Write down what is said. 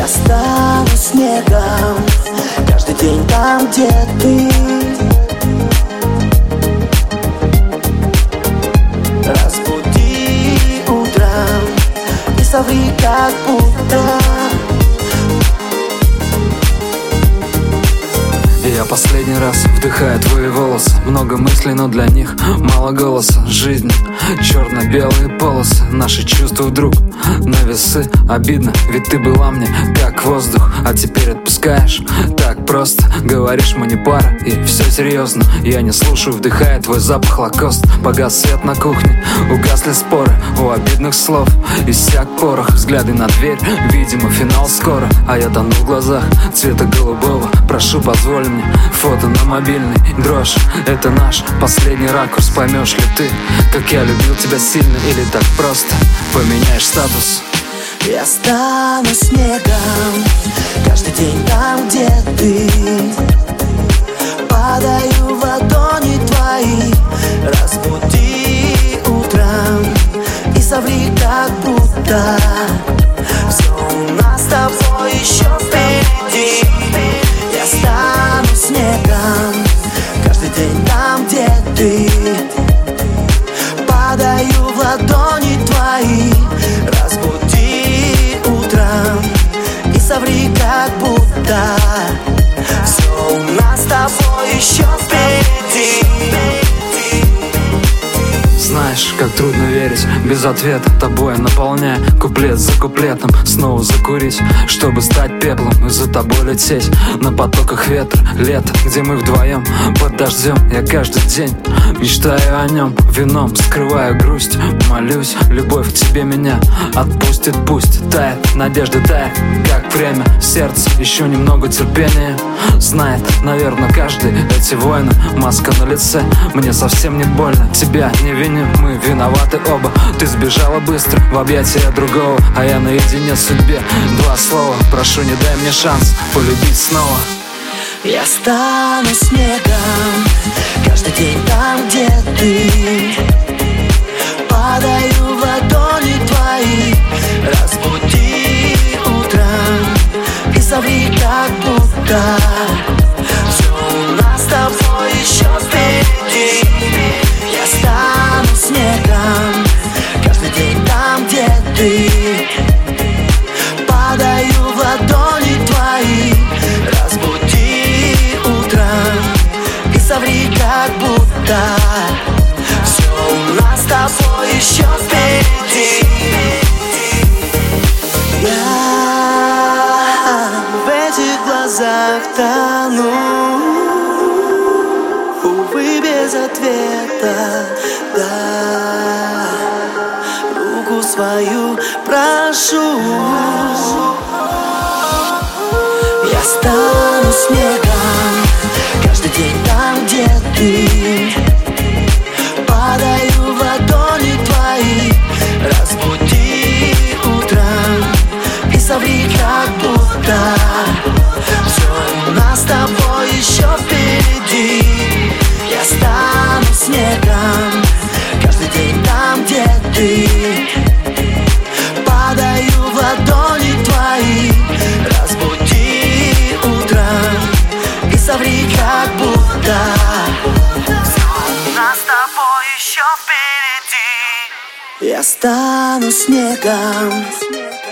стану снегом каждый день там, где ты. Разбуди утром и соври, как будто. Я последний раз вдыхаю твои волосы. Много мыслей, но для них мало голоса. Жизнь, черно-белые полосы. Наши чувства вдруг на весы. Обидно, ведь ты была мне как воздух, а теперь отпускаешь так просто. Говоришь, мы не пара, и все серьезно. Я не слушаю, вдыхая твой запах лакост. Погас свет на кухне, угасли споры. У обидных слов иссяк порох. Взгляды на дверь, видимо, финал скоро. А я тону в глазах цвета голубого. Прошу, позволь мне фото на мобильный. Дрожь, это наш последний ракурс. Поймешь ли ты, как я любил тебя сильно, или так просто поменяешь статус? Я стану снегом каждый день там, где ты. Падаю в ладони твои. Разбуди утром и соври, как будто все у нас с тобой еще впереди. Я стану снегом каждый день там, где ты. Падаю в ладони твои. Разбуди утром и соври, как будто все у нас с тобой еще впереди. Знаешь, как трудно верить без ответа. Тобой наполняя куплет за куплетом. Снова закурить, чтобы стать пеплом. И за тобой лететь на потоках ветра. Лето, где мы вдвоем под дождем. Я каждый день мечтаю о нем. Вином скрываю грусть, молюсь. Любовь к тебе меня отпустит. Пусть тает, надежда тает, как время. Сердце, еще немного терпения. Знает, наверное, каждый эти войны. Маска на лице, мне совсем не больно. Тебя не виню, мы виноваты оба. Ты сбежала быстро в объятия другого, а я наедине в судьбе. Два слова, прошу, не дай мне шанс полюбить снова. Я стану снегом каждый день там, где ты. Падаю в ладони твои. Разбуди утром и соври, как будто все у нас с тобой еще впереди. Я стану снегом каждый день там, где ты. Падаю в ладони твои. Разбуди утром и соври, как будто все у нас с тобой еще впереди. Я в этих глазах тону, увы, без ответа. Да, руку свою прошу. Я стану снегом каждый день там, где ты. Падаю в ладони твои. Разбуди утром и соври, как будто все у нас с тобой еще впереди. Я стану снегом каждый день там, где ты. Падаю в ладони твои. Разбуди утром и соври, как будто все у нас с тобой еще впереди. Я стану снегом